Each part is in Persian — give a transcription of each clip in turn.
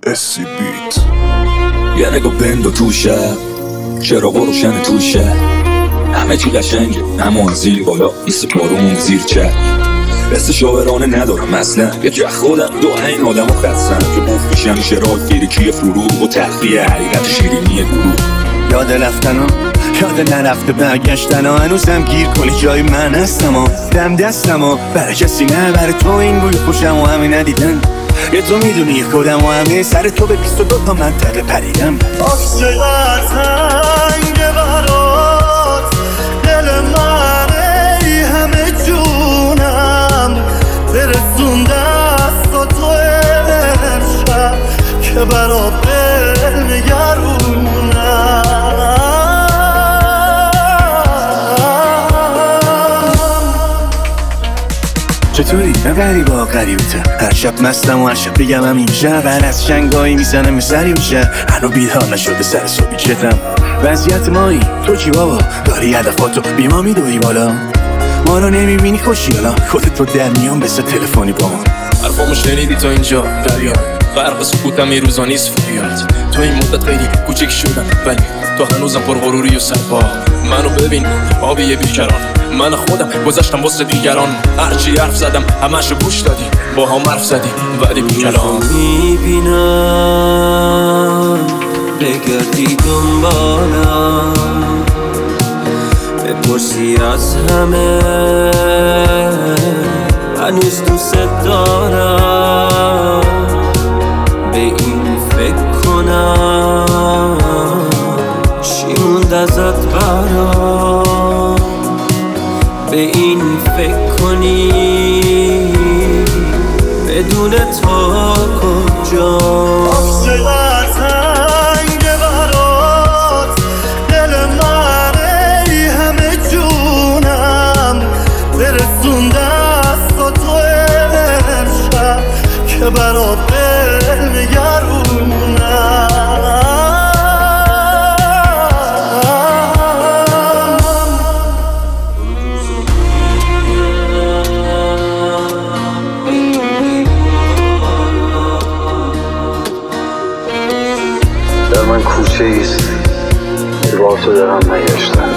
اسی بیت. یه نگاه بندو توشه، چراغ روشن توشه، همه چی قشنگه اما زیر بالا ایست بارون زیر چه بست شاعرانه ندارم اصلا. یه جه خودم دو این آدم و خستم که مفت میشم شراط فیریکی فروغ و تخفیه حقیقت شیرینی گروه. یاد رفتن ها، یاد نرفته برگشتن ها، هنوزم گیر کنی جای من هستم ها، دم دستم ها، برای کسی نه برای تو این روی خوشم و همه ندیدن. یه تو میدونی خودم و همه سر تو به 22 تا منطقه پریدم. آخ چقدر تنگه برات دل من، ای همه جونم برسون دست و تو امشب که برا بل نگرونم. چطوری؟ نبری با غریبتم، هر شب مستم و هر شب بگم هم این شب هر از شنگایی میزنم سری میشه، هنو بیدار نشده سر صبحی چتم. وضعیت مایی تو چی بابا؟ داری هدفاتو بی ما میدوی بالا، ما رو نمیبینی خوشیالا، خودت رو در میان بسه تلفنی با ما. حرفامو شنیدی تا اینجا دریا، فرق سکوتم این روزا نیست فریاد. تو این مدت خیلی کوچیک شدم ولی تو هنوزم پر غروری و سرپا. منو ببین آبی بیکران، من خودم گذاشتم واسه دیگران. هرچی حرف زدم همشو گوش دادی، با هم حرف زدی ولی بیکلام. میبینم بگردی دنبالم، بپرسی از همه هنوز دوست دارم، به این فکر کنم چی موند ازت برام، به این فکر کنی بدون تو کجا. آخ چقدر تنگه برات دل من، ای همه جونم برسون دست و تو امشب که برا بل نگرونم. در من کوچه ایست که با تو دارم نگشتن،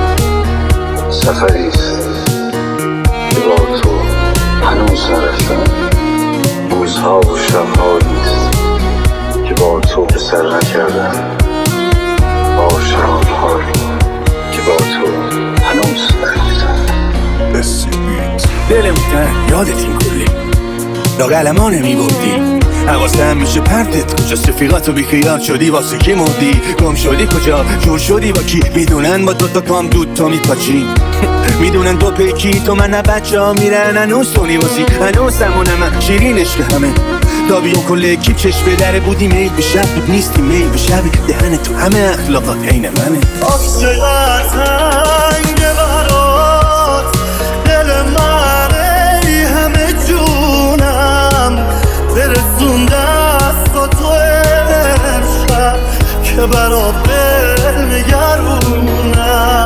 سفریست که با تو هنوز نرفتن، روزها و شبهاییست که با تو به سر نکردن، عاشقانهایی که با تو هنوز نرفتن. اسی بیت. دلم تنگ یادت این کلی لاغلما نمیبردی، حواسم میشه پرتت کجاست، رفیقاتو بیخیال شدی واسه کی مردی، گم شدی کجا جور شدی با کی، میدونن با تو هم دود تو میپاچی میدونن دو پیکی تو من بچه ها میرن هنوز تو نیوازی، هنوز همونم شیرینش که همه دابی و کل اکیب چشم به در بودی میل به شب بود نیستی میل به شبی دهن تو همه اخلاقات عین منه. آخ چقدر تنگه برات دل من، ای همه جونم برسون دست و تو امشب که برا بل نگرونم.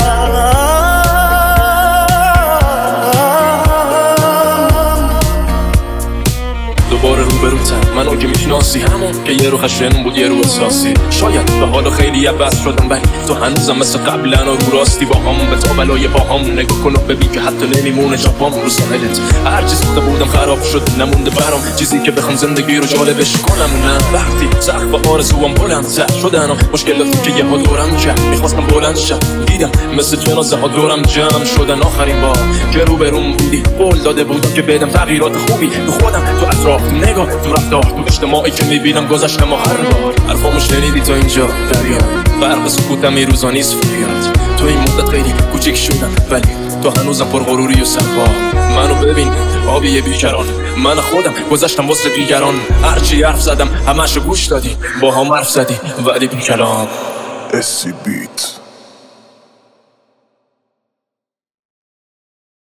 دوباره روبروتم منو که میشناسی، همون که یه رو خشن بود یه رو احساسی. شاید به حالا خیلی عوض شدم ولی تو هنوزم مثل قبلا رو راستی با هم، به تا بلای با هم نگاه کن و ببین که حتی نمیمونه جاپام رو ساحلت. هر چیز ساخته بودم خراب شد نمونده برام چیزی که بخوام زندگی رو جالبش کنم. نه وقتی سقف آرزوام بلندتر شدن و مشکلاتی که یه ها دورم کرد میخواستم بلند شم، دیدم مثل جنازه ها دورم جمع شدن. آخرین بار که روبروم بودی قول داده بودم که بدم تغییرات خوبی تو خودم، تو اطراف، تو نگاه، تو رفتار، تو اجتماعی که میبینم گذشتم و هر بار. حرفامو شنیدی تا اینجا دریا، فرق سکوتم این روزا نیست فریاد. تو این مدت خیلی کوچیک شدم ولی تو هنوزم پر غروری و سرپا. منو ببین آبی بیکران، من خودم گذاشتم واسه دیگران. هرچی حرف زدم همشو گوش دادی، با هم حرف زدی ولی بی کلام. اسی بیت.